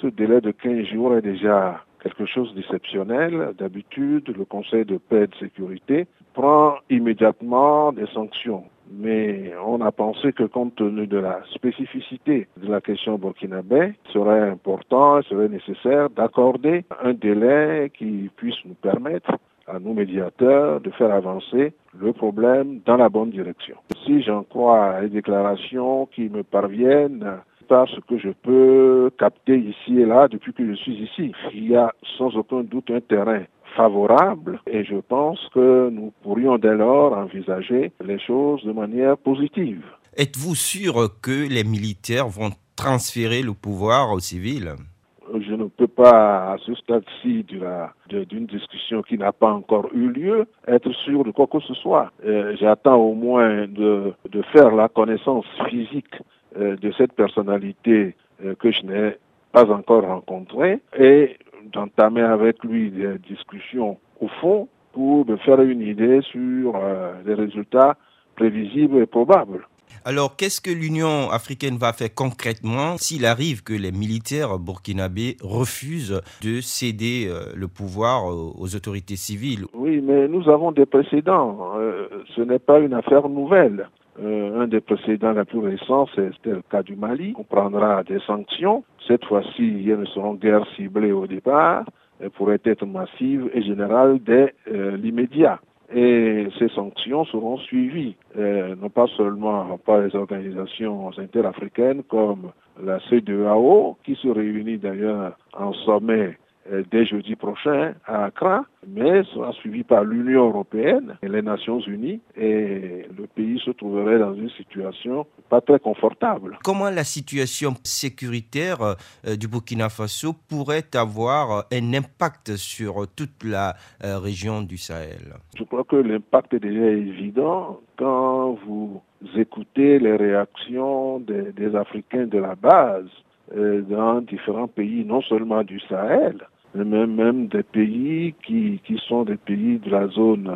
Ce délai de 15 jours est déjà quelque chose d'exceptionnel. D'habitude, le Conseil de paix et de sécurité prend immédiatement des sanctions. Mais on a pensé que compte tenu de la spécificité de la question burkinabé, il serait important, il serait nécessaire d'accorder un délai qui puisse nous permettre à nous médiateurs de faire avancer le problème dans la bonne direction. Si j'en crois les déclarations qui me parviennent par ce que je peux capter ici et là depuis que je suis ici, il y a sans aucun doute un terrain favorable et je pense que nous pourrions dès lors envisager les choses de manière positive. Êtes-vous sûr que les militaires vont transférer le pouvoir aux civils? Je ne peux pas, à ce stade-ci d'une discussion qui n'a pas encore eu lieu, être sûr de quoi que ce soit. J'attends au moins de faire la connaissance physique de cette personnalité que je n'ai pas encore rencontrée et d'entamer avec lui des discussions au fond pour me faire une idée sur les résultats prévisibles et probables. Alors, qu'est-ce que l'Union africaine va faire concrètement s'il arrive que les militaires burkinabés refusent de céder le pouvoir aux autorités civiles? Oui, mais nous avons des précédents. Ce n'est pas une affaire nouvelle. Un des précédents les plus récents, c'était le cas du Mali. On prendra des sanctions. Cette fois-ci, elles ne seront guère ciblées au départ. Elles pourraient être massives et générales dès l'immédiat. Et ces sanctions seront suivies, non pas seulement par les organisations interafricaines comme la CEDEAO, qui se réunit d'ailleurs en sommet dès jeudi prochain à Accra, mais sera suivi par l'Union européenne et les Nations unies et le pays se trouverait dans une situation pas très confortable. Comment la situation sécuritaire du Burkina Faso pourrait avoir un impact sur toute la région du Sahel? Je crois que l'impact est déjà évident quand vous écoutez les réactions des Africains de la base dans différents pays, non seulement du Sahel, mais même des pays qui sont des pays de la zone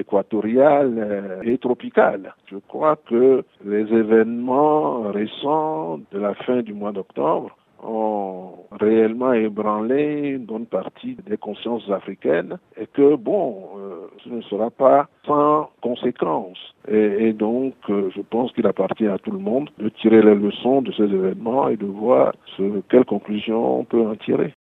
équatoriale et tropicale. Je crois que les événements récents de la fin du mois d'octobre ont réellement ébranlé une bonne partie des consciences africaines et que, ce ne sera pas sans conséquences. Et donc, je pense qu'il appartient à tout le monde de tirer les leçons de ces événements et de voir quelles conclusions on peut en tirer.